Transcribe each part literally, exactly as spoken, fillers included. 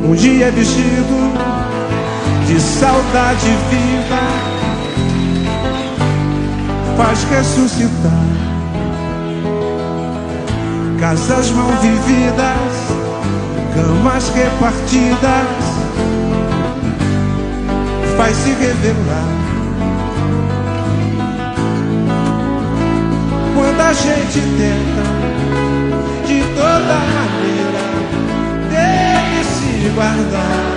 Um dia vestido de saudade viva faz ressuscitar casas mal vividas, camas repartidas, faz se revelar quando a gente tenta de toda maneira dele se guardar.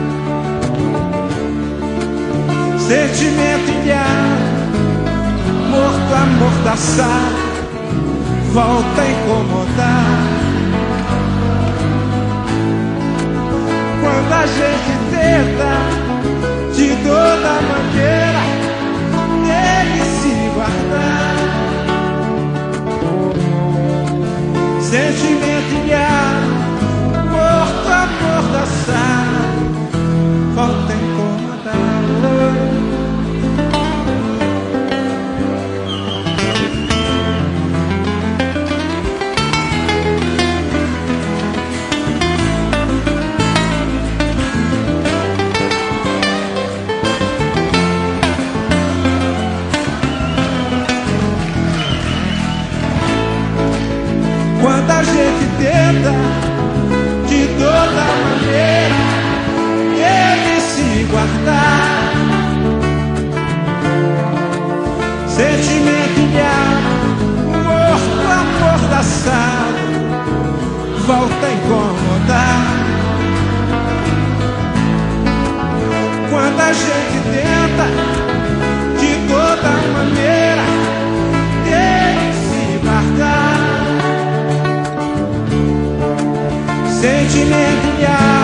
Sentimento ilhado, morto amordaçado, volta a incomodar quando a gente tenta de toda maneira dele se guardar. Sentimento ilhado, morto amordaçado, volta a incomodar. Quando a gente tenta de toda maneira ele se guardar. Sentimento ilhado, morto amordaçado, volta a incomodar. Quando a gente tenta de toda maneira ele se guardar. Sentimento ilhado,